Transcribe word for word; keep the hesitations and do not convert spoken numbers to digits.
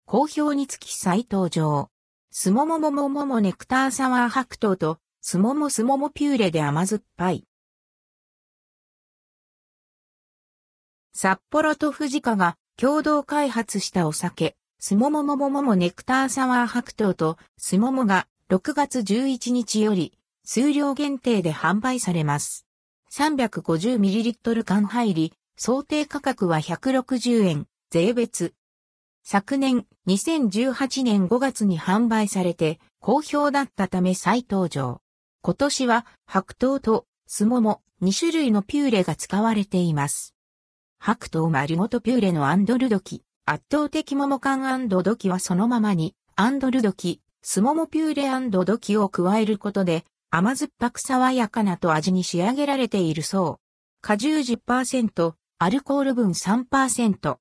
好評につき再登場。すももももももネクターサワー白桃と、すももすももピューレで甘酸っぱい。札幌と藤香が共同開発したお酒、すももももももネクターサワー白桃と、すももがろくがつじゅういちにちより、数量限定で販売されます。さんびゃくごじゅうミリリットル 缶入り、想定価格はひゃくろくじゅうえん、税別。昨年、にせんじゅうはちねんごがつに販売されて、好評だったため再登場。今年は、白桃と、すもも、にしゅるいのピューレが使われています。白桃丸ごとピューレのアンドルドキ、圧倒的桃感ドキはそのままに、アンドルドキ、すももピューレドキを加えることで、甘酸っぱく爽やかなと味に仕上げられているそう。果汁 じゅっパーセント、アルコール分 さんパーセント。